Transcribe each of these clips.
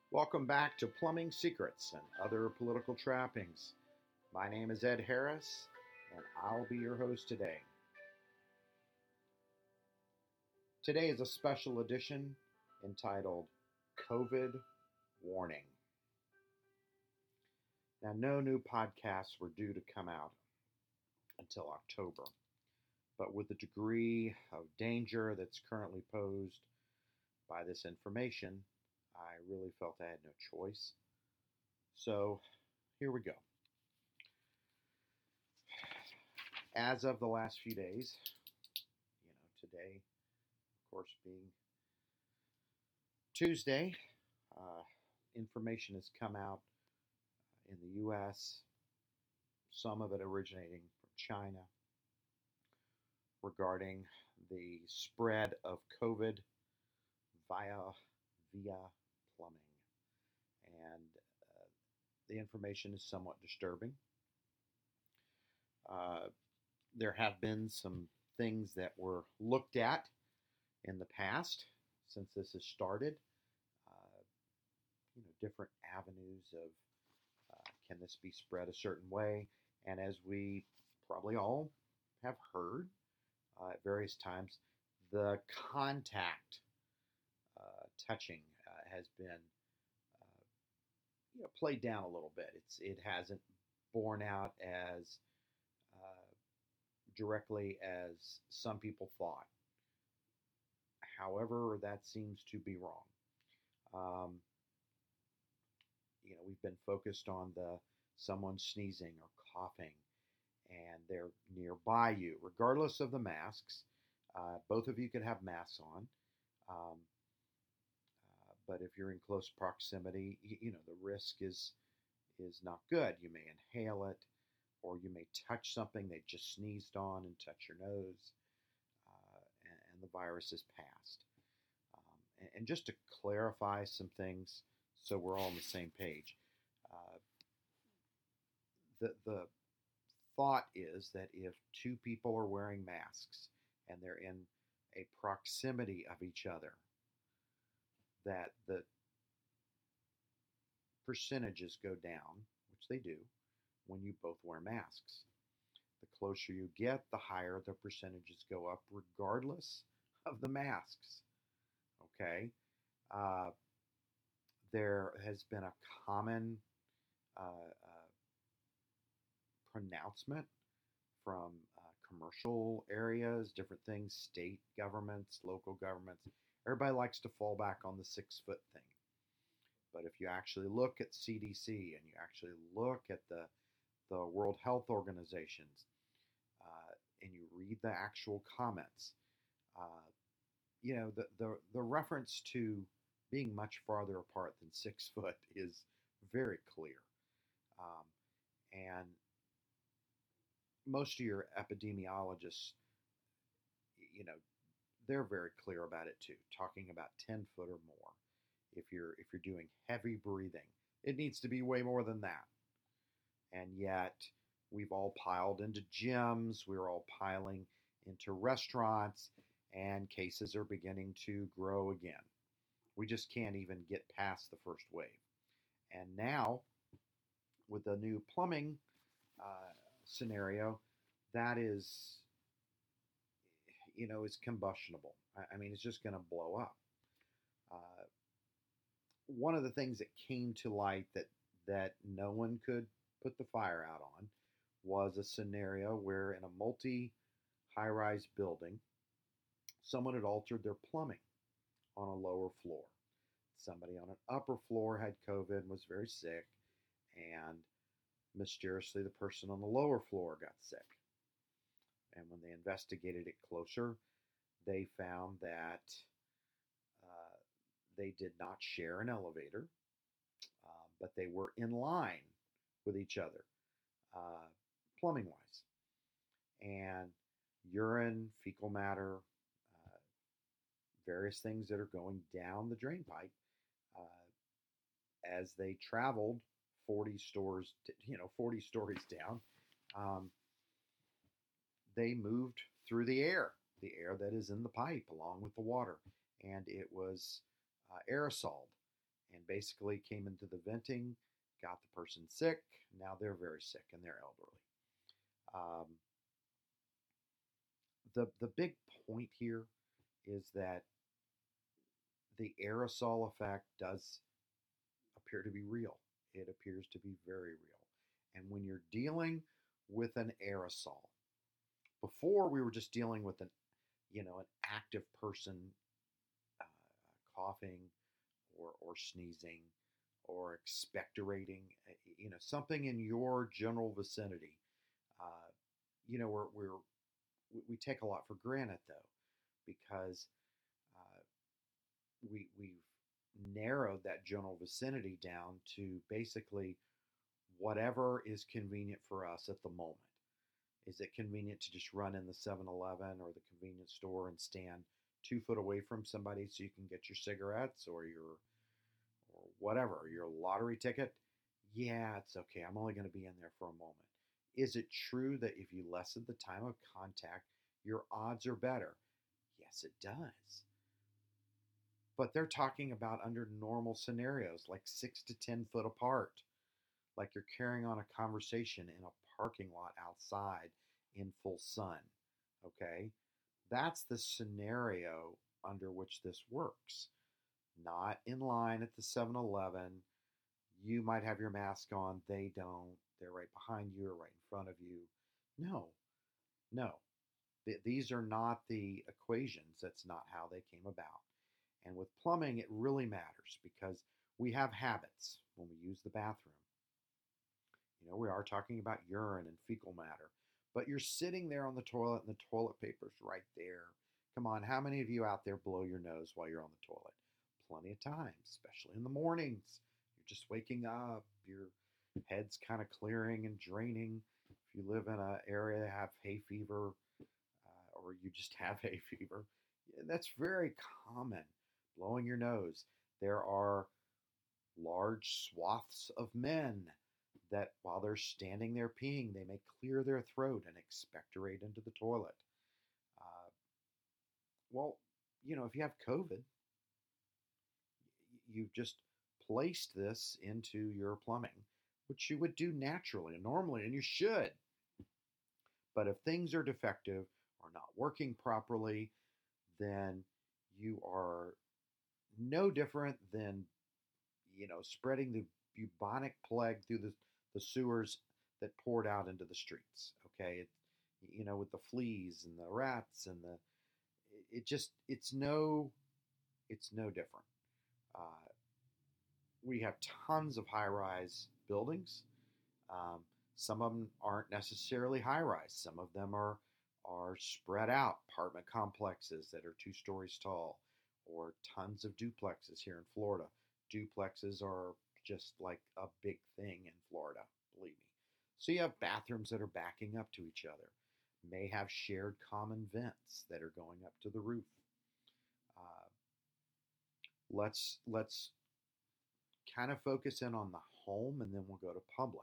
Welcome back to Plumbing Secrets and Other Political Trappings. My name is Ed Harris, and I'll be your host today. Today is a special edition entitled COVID Warning. Now, no new podcasts were due to come out until October, but with the degree of danger that's currently posed by this information, I really felt I had no choice. So, here we go. As of the last few days, today, of course, being Tuesday, information has come out in the U.S., some of it originating from China, regarding the spread of COVID via plumbing. And the information is somewhat disturbing. There have been some things that were looked at in the past since this has started. Different avenues of can this be spread a certain way? And as we probably all have heard at various times, the contact touching has been played down a little bit. It hasn't borne out as directly as some people thought. However, that seems to be wrong. We've been focused on someone sneezing or coughing, and they're nearby you, regardless of the masks. Both of you could have masks on, but if you're in close proximity, the risk is not good. You may inhale it, or you may touch something they just sneezed on and touch your nose, and the virus is passed. And just to clarify some things, so we're all on the same page. The thought is that if two people are wearing masks and they're in a proximity of each other, that the percentages go down, which they do, when you both wear masks. The closer you get, the higher the percentages go up, regardless of the masks. Okay? There has been a common pronouncement from commercial areas, different things, state governments, local governments. Everybody likes to fall back on the 6-foot thing. But if you actually look at CDC and you actually look at the World Health Organizations and you read the actual comments, the reference to being much farther apart than 6 foot is very clear. And most of your epidemiologists, they're very clear about it too, talking about 10 foot or more. If you're doing heavy breathing, it needs to be way more than that. And yet, we've all piled into gyms, we're all piling into restaurants, and cases are beginning to grow again. We just can't even get past the first wave. And now, with the new plumbing scenario, that is combustionable. I mean, it's just going to blow up. One of the things that came to light that no one could put the fire out on was a scenario where in a multi-high-rise building, someone had altered their plumbing on a lower floor. Somebody on an upper floor had COVID and was very sick, and mysteriously the person on the lower floor got sick. And when they investigated it closer, they found that they did not share an elevator, but they were in line with each other, plumbing-wise. And urine, fecal matter, various things that are going down the drain pipe, as they traveled 40 stories down, they moved through the air that is in the pipe along with the water, and it was aerosoled, and basically came into the venting, got the person sick. Now they're very sick and they're elderly. Um, the big point here is that the aerosol effect does appear to be real. It appears to be very real. And when you're dealing with an aerosol, before we were just dealing with an active person uh, coughing or sneezing or expectorating, something in your general vicinity. Uh, we take a lot for granted though, because uh, we've narrowed that general vicinity down to basically whatever is convenient for us at the moment. Is it convenient to just run in the 7-Eleven or the convenience store and stand 2 foot away from somebody so you can get your cigarettes or whatever, your lottery ticket? Yeah, it's okay. I'm only going to be in there for a moment. Is it true that if you lessen the time of contact, your odds are better? Yes, it does. But they're talking about under normal scenarios, like 6 to 10 foot apart, like you're carrying on a conversation in a parking lot outside in full sun. Okay? That's the scenario under which this works. Not in line at the 7-Eleven. You might have your mask on, they don't. They're right behind you or right in front of you. No, no. These are not the equations. That's not how they came about. And with plumbing, it really matters because we have habits when we use the bathroom. We are talking about urine and fecal matter, but you're sitting there on the toilet and the toilet paper's right there. Come on, how many of you out there blow your nose while you're on the toilet? Plenty of times, especially in the mornings. You're just waking up, your head's kind of clearing and draining. If you live in an area that have hay fever, or you just have hay fever, that's very common. Blowing your nose. There are large swaths of men that while they're standing there peeing, they may clear their throat and expectorate into the toilet. Uh, well, if you have COVID, you've just placed this into your plumbing, which you would do naturally and normally, and you should. But if things are defective or not working properly, then you are no different than spreading the bubonic plague through the sewers that poured out into the streets. Okay, with the fleas and the rats and it's no different. Uh, we have tons of high-rise buildings. Um, some of them aren't necessarily high-rise. Some of them are spread out apartment complexes that are 2 stories tall, or tons of duplexes here in Florida. Duplexes are just like a big thing in Florida, believe me. So you have bathrooms that are backing up to each other, may have shared common vents that are going up to the roof. Uh, let's kind of focus in on the home, and then we'll go to public.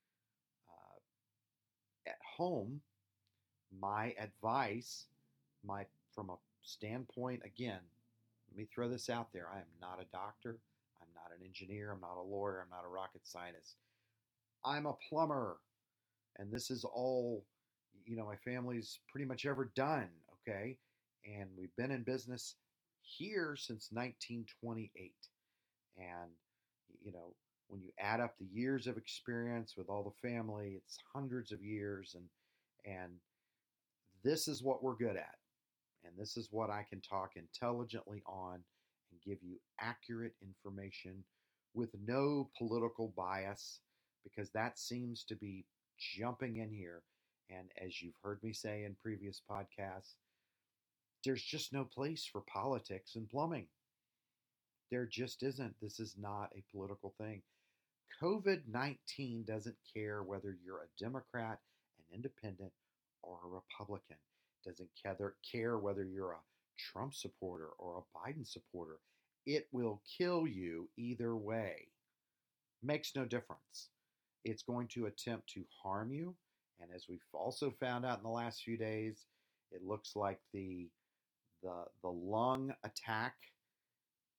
At home, my advice, my from a standpoint, again, let me throw this out there. I am not a doctor. I'm not an engineer. I'm not a lawyer. I'm not a rocket scientist. I'm a plumber. And this is all, my family's pretty much ever done. Okay. And we've been in business here since 1928. And, when you add up the years of experience with all the family, it's hundreds of years. And this is what we're good at. And this is what I can talk intelligently on and give you accurate information with no political bias, because that seems to be jumping in here. And as you've heard me say in previous podcasts, there's just no place for politics in plumbing. There just isn't. This is not a political thing. COVID-19 doesn't care whether you're a Democrat, an independent, or a Republican. Doesn't care whether you're a Trump supporter or a Biden supporter. It will kill you either way. Makes no difference. It's going to attempt to harm you. And as we've also found out in the last few days, it looks like the lung attack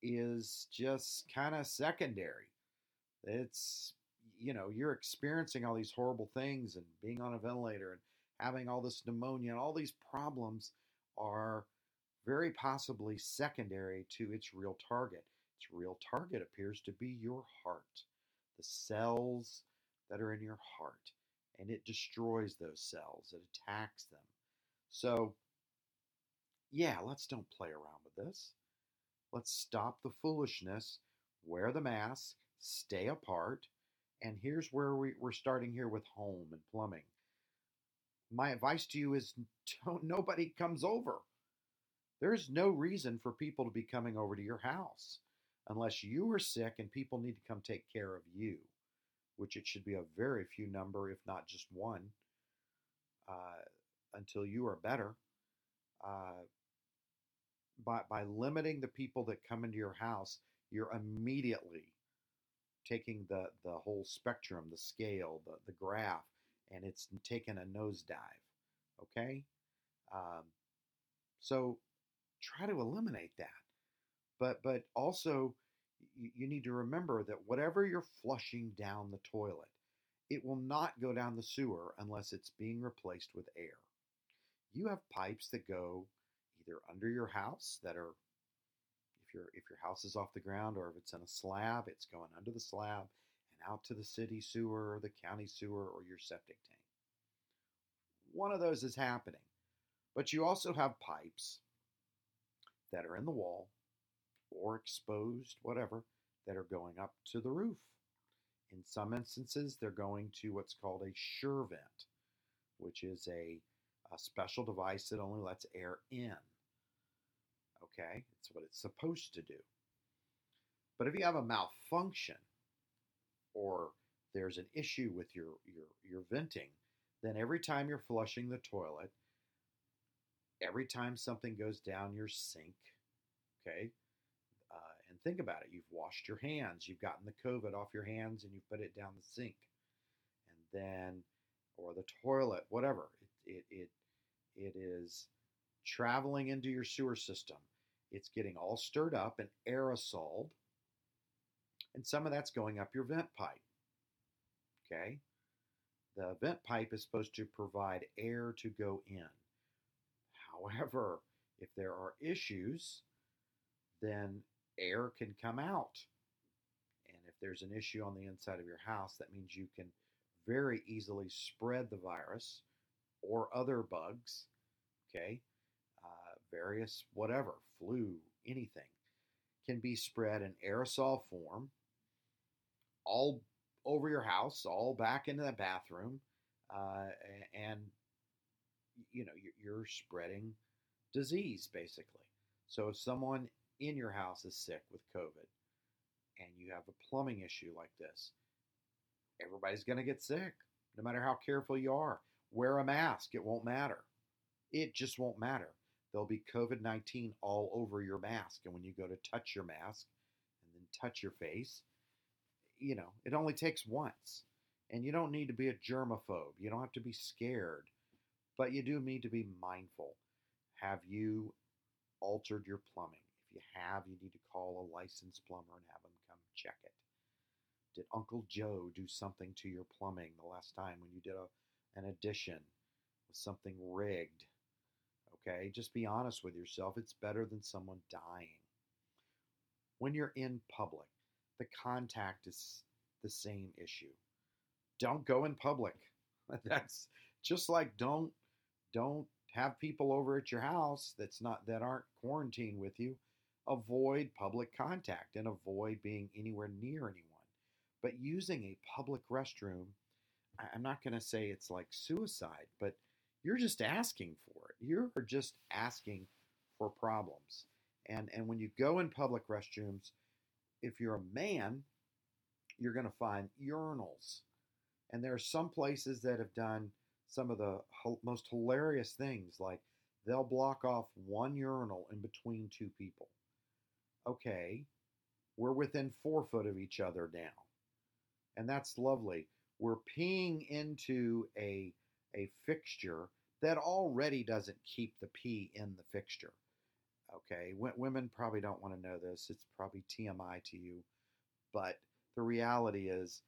is just kind of secondary. It's, you're experiencing all these horrible things and being on a ventilator and having all this pneumonia and all these problems are very possibly secondary to its real target. Its real target appears to be your heart, the cells that are in your heart, and it destroys those cells, it attacks them. So, yeah, let's don't play around with this. Let's stop the foolishness, wear the mask, stay apart. And here's where we're starting here with home and plumbing. My advice to you is don't, nobody comes over. There's no reason for people to be coming over to your house unless you are sick and people need to come take care of you, which it should be a very few number, if not just one, uh, until you are better. Uh, by limiting the people that come into your house, you're immediately taking the whole spectrum, the scale, the graph, and it's taken a nosedive. Okay, um, so try to eliminate that. But also you need to remember that whatever you're flushing down the toilet, it will not go down the sewer unless it's being replaced with air. You have pipes that go either under your house that are, if your house is off the ground, or if it's in a slab, it's going under the slab and out to the city sewer or the county sewer or your septic tank. One of those is happening. But you also have pipes that are in the wall or exposed, whatever, that are going up to the roof. In some instances, they're going to what's called a sure vent, which is a special device that only lets air in. Okay, it's what it's supposed to do. But if you have a malfunction or there's an issue with your venting, then every time you're flushing the toilet, every time something goes down your sink, okay, and think about it, you've washed your hands, you've gotten the COVID off your hands, and you've put it down the sink, and then, or the toilet, whatever, it is traveling into your sewer system. It's getting all stirred up and aerosoled, and some of that's going up your vent pipe. Okay? The vent pipe is supposed to provide air to go in. However, if there are issues, then air can come out. And if there's an issue on the inside of your house, that means you can very easily spread the virus or other bugs, okay? Various, whatever, flu, anything, can be spread in aerosol form all over your house, all back into the bathroom, uh, and you're spreading disease basically. So if someone in your house is sick with COVID and you have a plumbing issue like this, everybody's going to get sick, no matter how careful you are. Wear a mask, it won't matter. It just won't matter. There'll be COVID-19 all over your mask. And when you go to touch your mask and then touch your face, it only takes once. And you don't need to be a germaphobe. You don't have to be scared. But you do need to be mindful. Have you altered your plumbing? If you have, you need to call a licensed plumber and have them come check it. Did Uncle Joe do something to your plumbing the last time when you did an addition with something rigged? Okay, just be honest with yourself. It's better than someone dying. When you're in public, the contact is the same issue. Don't go in public. That's just like don't have people over at your house that aren't quarantined with you. Avoid public contact and avoid being anywhere near anyone. But using a public restroom, I'm not going to say it's like suicide, but you're just asking for it. You're just asking for problems. And when you go in public restrooms, if you're a man, you're going to find urinals. And there are some places that have done some of the most hilarious things, like they'll block off one urinal in between two people. Okay, we're within 4 foot of each other now. And that's lovely. We're peeing into a fixture that already doesn't keep the pee in the fixture. Okay, women probably don't want to know this. It's probably TMI to you, but the reality is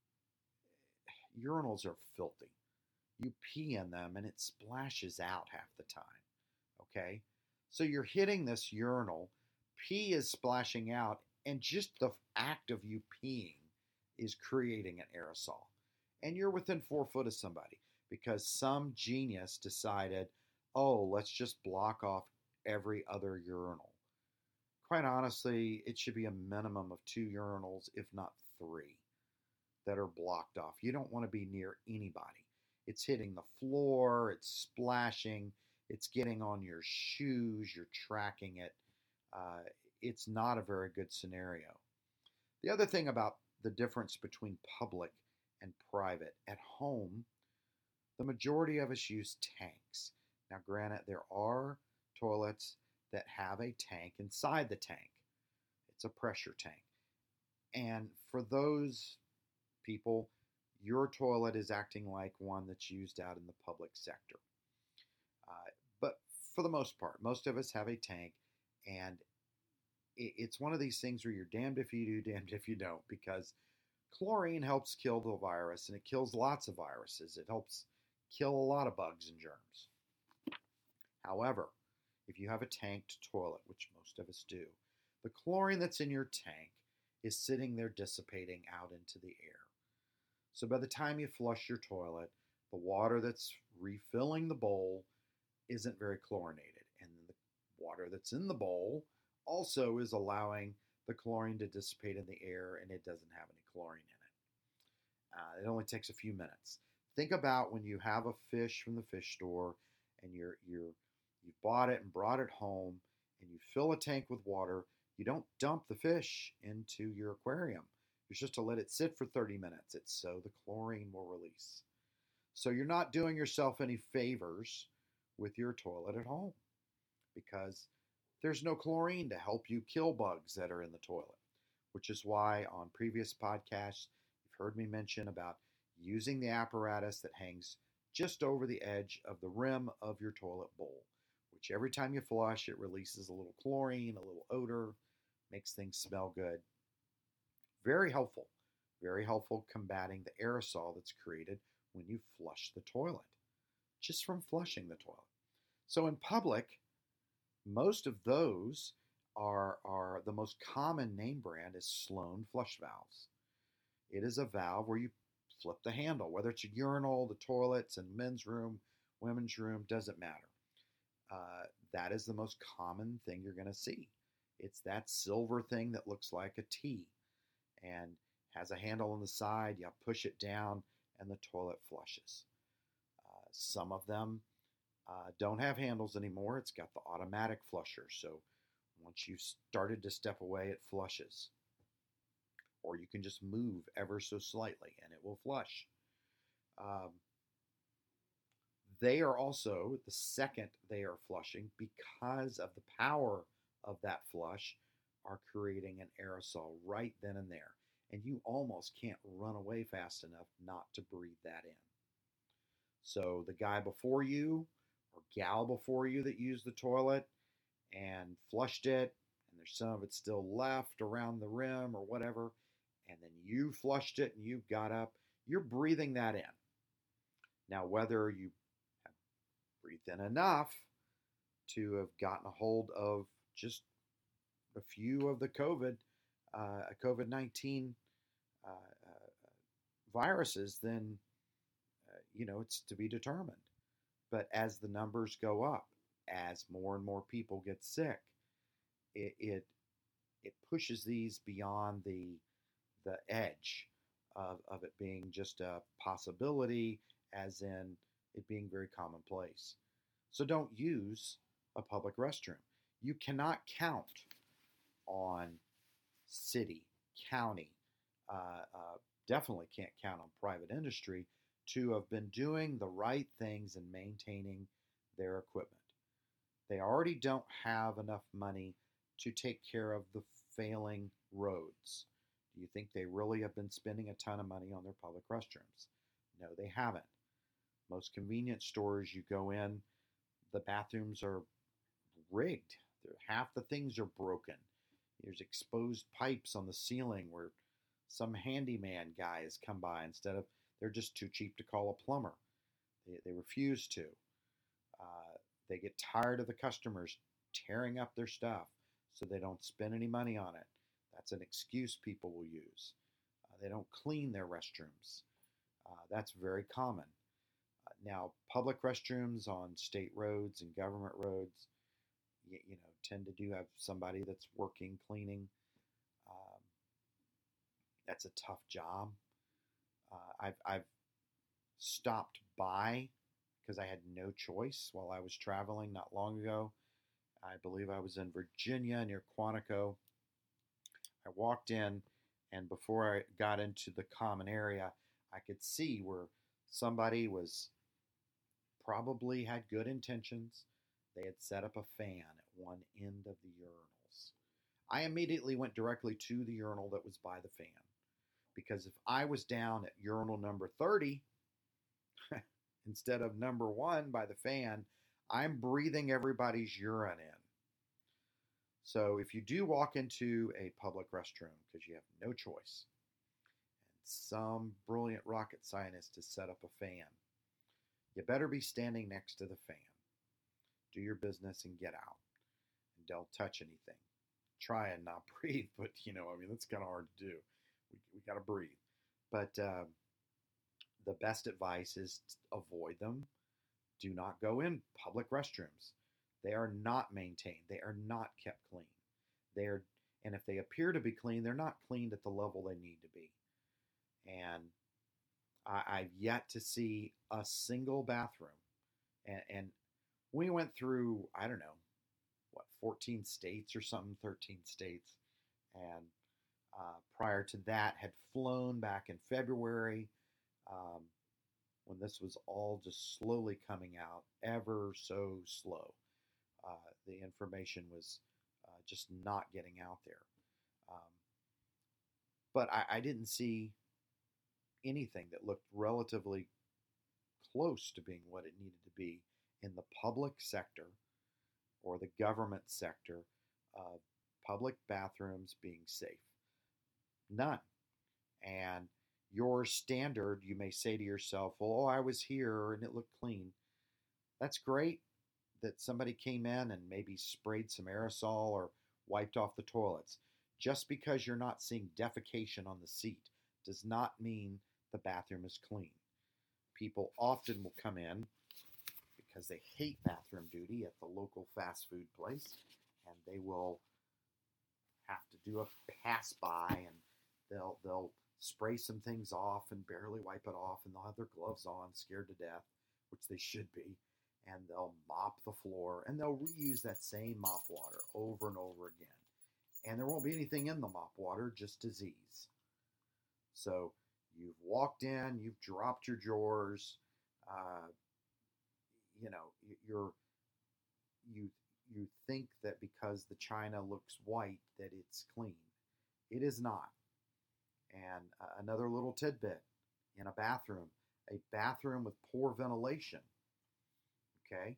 urinals are filthy. You pee in them and it splashes out half the time. Okay, so you're hitting this urinal, pee is splashing out, and just the act of you peeing is creating an aerosol. And you're within 4 foot of somebody because some genius decided, oh, let's just block off every other urinal. Quite honestly, it should be a minimum of 2 urinals, if not 3, that are blocked off. You don't want to be near anybody. It's hitting the floor, it's splashing, it's getting on your shoes, you're tracking it. Uh, it's not a very good scenario. The other thing about the difference between public and private at home, the majority of us use tanks. Now, granted, there are toilets that have a tank inside the tank, it's a pressure tank. And for those people, your toilet is acting like one that's used out in the public sector. But for the most part, most of us have a tank, and it's one of these things where you're damned if you do, damned if you don't, because chlorine helps kill the virus, and it kills lots of viruses. It helps kill a lot of bugs and germs. However, if you have a tanked toilet, which most of us do, the chlorine that's in your tank is sitting there dissipating out into the air. So by the time you flush your toilet, the water that's refilling the bowl isn't very chlorinated. And the water that's in the bowl also is allowing the chlorine to dissipate in the air, and it doesn't have any chlorine in it. It only takes a few minutes. Think about when you have a fish from the fish store and you've bought it and brought it home and you fill a tank with water. You don't dump the fish into your aquarium. You're just to let it sit for 30 minutes. It's so the chlorine will release. So you're not doing yourself any favors with your toilet at home because there's no chlorine to help you kill bugs that are in the toilet, which is why on previous podcasts, you've heard me mention about using the apparatus that hangs just over the edge of the rim of your toilet bowl, which every time you flush, it releases a little chlorine, a little odor, makes things smell good. Very helpful combating the aerosol that's created when you flush the toilet, just from flushing the toilet. So in public, most of those are the most common name brand is Sloan flush valves. It is a valve where you flip the handle, whether it's a urinal, the toilets, and men's room, women's room, doesn't matter. That is the most common thing you're going to see. It's that silver thing that looks like a T and has a handle on the side. You push it down and the toilet flushes. Some of them don't have handles anymore. It's got the automatic flusher. So once you've started to step away, it flushes. Or you can just move ever so slightly and it will flush. They are also, the second they are flushing, because of the power of that flush, are creating an aerosol right then and there. And you almost can't run away fast enough not to breathe that in. So the guy before you or gal before you that used the toilet and flushed it, and there's some of it still left around the rim or whatever, and then you flushed it and you got up, you're breathing that in. Now, whether you have breathed in enough to have gotten a hold of just a few of the COVID-19 viruses, then it's to be determined. But as the numbers go up, as more and more people get sick, it pushes these beyond the edge of it being just a possibility, as in it being very commonplace. So don't use a public restroom. You cannot count on city, county, definitely can't count on private industry to have been doing the right things and maintaining their equipment. They already don't have enough money to take care of the failing roads. Do you think they really have been spending a ton of money on their public restrooms? No, they haven't. Most convenience stores you go in, the bathrooms are rigged. Half the things are broken. There's exposed pipes on the ceiling where some handyman guy has come by instead of they're just too cheap to call a plumber. They refuse to. They get tired of the customers tearing up their stuff, so they don't spend any money on it. That's an excuse people will use. They don't clean their restrooms. That's very common. Now, public restrooms on state roads and government roads, tend to do have somebody that's working cleaning. Um, that's a tough job. I've stopped by because I had no choice while I was traveling not long ago. I believe I was in Virginia near Quantico. I walked in, and before I got into the common area, I could see where somebody was probably had good intentions. They had set up a fan at one end of the urinals. I immediately went directly to the urinal that was by the fan because if I was down at urinal number 30 instead of number 1 by the fan, I'm breathing everybody's urine in. So if you do walk into a public restroom because you have no choice, and some brilliant rocket scientist has set up a fan, you better be standing next to the fan. Do your business and get out. And don't touch anything. Try and not breathe, but that's kind of hard to do. We got to breathe. But the best advice is to avoid them. Do not go in public restrooms. They are not maintained. They are not kept clean. And if they appear to be clean, they're not cleaned at the level they need to be. And I've yet to see a single bathroom. And we went through, I don't know, 14 states or something, 13 states. And prior to that, had flown back in February when this was all just slowly coming out, ever so slow. The information was just not getting out there. But I didn't see anything that looked relatively close to being what it needed to be in the public sector or the government sector of public bathrooms being safe. None. And your standard, you may say to yourself, well, I was here and it looked clean. That's great that somebody came in and maybe sprayed some aerosol or wiped off the toilets. Just because you're not seeing defecation on the seat does not mean the bathroom is clean. People often will come in because they hate bathroom duty at the local fast food place, and they will have to do a pass by, and they'll spray some things off and barely wipe it off, and they'll have their gloves on, scared to death, which they should be, and they'll mop the floor, and they'll reuse that same mop water over and over again. And there won't be anything in the mop water, just disease. So you've walked in, you've dropped your drawers, you think that because the china looks white that it's clean. It is not. And another little tidbit, in a bathroom with poor ventilation, okay,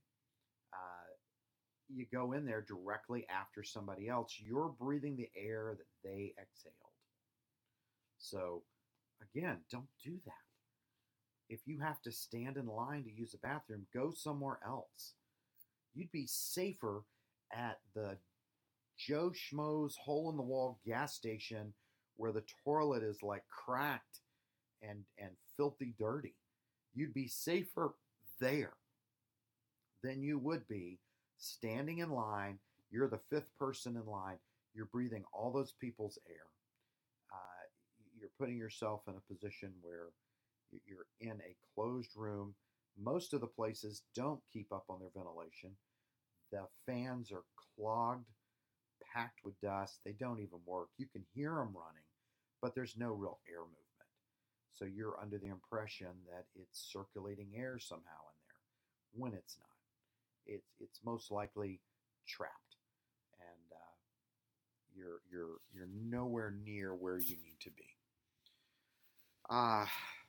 you go in there directly after somebody else, you're breathing the air that they exhaled. So again, don't do that. If you have to stand in line to use a bathroom, go somewhere else. You'd be safer at the Joe Schmo's hole-in-the-wall gas station where the toilet is like cracked and filthy dirty. You'd be safer there than you would be standing in line. You're the 5th person in line. You're breathing all those people's air. You're putting yourself in a position where you're in a closed room. Most of the places don't keep up on their ventilation. The fans are clogged, packed with dust. They don't even work. You can hear them running, but there's no real air movement. So you're under the impression that it's circulating air somehow in there, when it's not. It's most likely trapped, and you're nowhere near where you need to be. I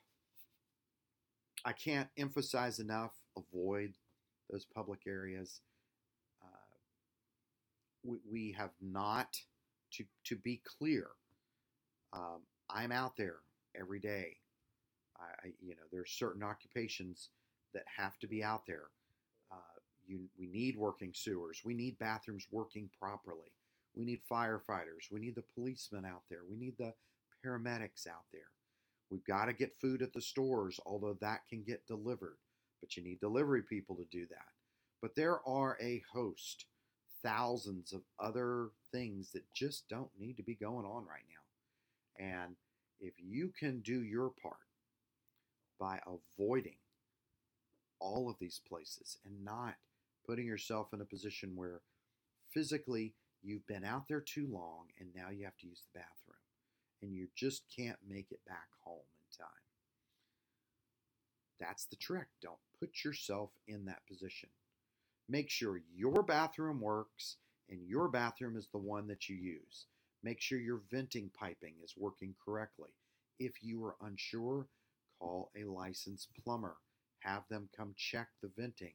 can't emphasize enough, avoid those public areas. we have not, to be clear, I'm out there every day. There's certain occupations that have to be out there. Uh, we need working sewers. We need bathrooms working properly. We need firefighters. We need the policemen out there. We need the paramedics out there. We've got to get food at the stores, although that can get delivered. But you need delivery people to do that. But there are a host, thousands of other things that just don't need to be going on right now. And if you can do your part by avoiding all of these places and not putting yourself in a position where physically you've been out there too long and now you have to use the bathroom and you just can't make it back home in time. That's the trick. Don't put yourself in that position. Make sure your bathroom works and your bathroom is the one that you use. Make sure your venting piping is working correctly. If you are unsure, call a licensed plumber. Have them come check the venting.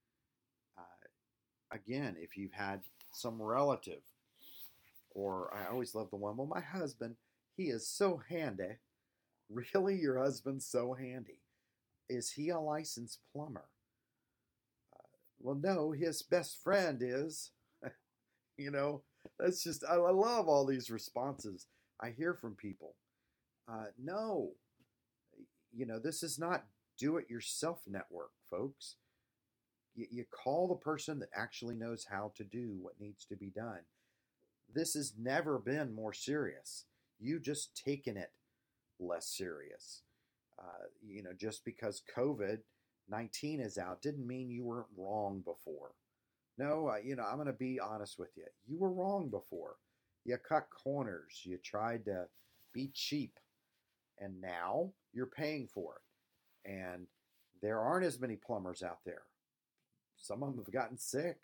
Again, if you've had some relative, or I always love the one, well, my husband, he is so handy. Really? Your husband's so handy? Is he a licensed plumber? Well, no, his best friend is. That's just, I love all these responses I hear from people. No, this is not do-it-yourself network, folks. You call the person that actually knows how to do what needs to be done. This has never been more serious. You just taken it less serious. Just because COVID-19 is out didn't mean you weren't wrong before. No, I'm going to be honest with you. You were wrong before. You cut corners. You tried to be cheap. And now you're paying for it. And there aren't as many plumbers out there. Some of them have gotten sick.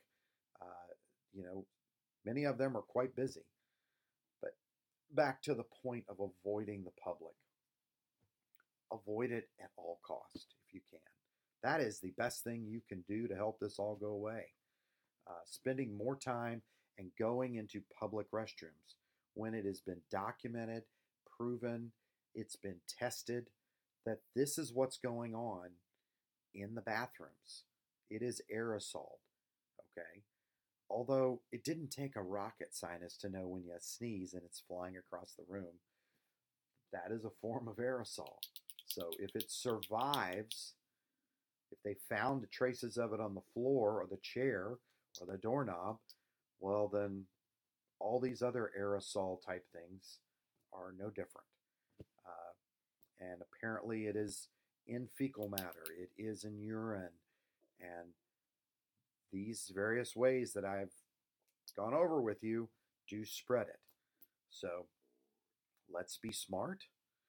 Many of them are quite busy. But back to the point of avoiding the public. Avoid it at all cost if you can. That is the best thing you can do to help this all go away. Spending more time and going into public restrooms when it has been documented, proven, it's been tested that this is what's going on in the bathrooms. It is aerosol, okay? Although it didn't take a rocket scientist to know when you sneeze and it's flying across the room, that is a form of aerosol. So if it survives, if they found traces of it on the floor or the chair or the doorknob, well then all these other aerosol type things are no different. And apparently it is in fecal matter, it is in urine, and these various ways that I've gone over with you do spread it. So let's be smart.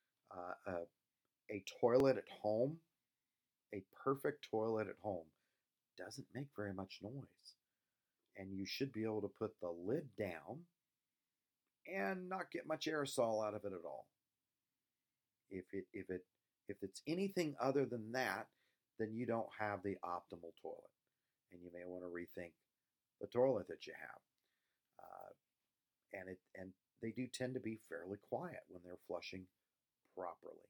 A toilet at home, a perfect toilet at home, doesn't make very much noise. And you should be able to put the lid down and not get much aerosol out of it at all. If it's anything other than that, then you don't have the optimal toilet, and you may want to rethink the toilet that you have. And they do tend to be fairly quiet when they're flushing properly.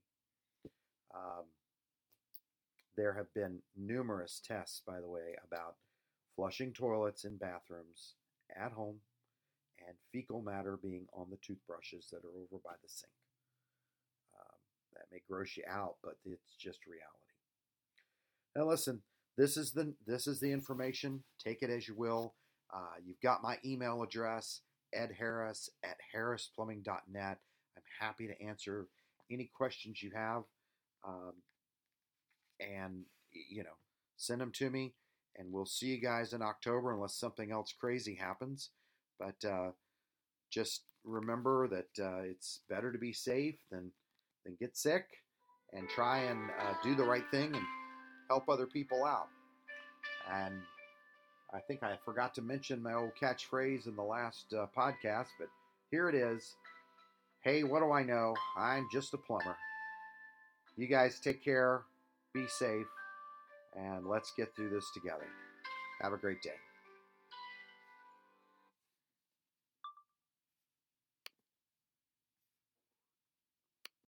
There have been numerous tests, by the way, about flushing toilets in bathrooms at home and fecal matter being on the toothbrushes that are over by the sink. That may gross you out, but it's just reality. Now listen, this is the information. Take it as you will. You've got my email address, edharris@harrisplumbing.net. I'm happy to answer any questions you have, and send them to me. And we'll see you guys in October unless something else crazy happens. But just remember that it's better to be safe than get sick, and try and do the right thing and help other people out. And I think I forgot to mention my old catchphrase in the last podcast, but here it is. Hey, what do I know? I'm just a plumber. You guys take care, be safe, and let's get through this together. Have a great day.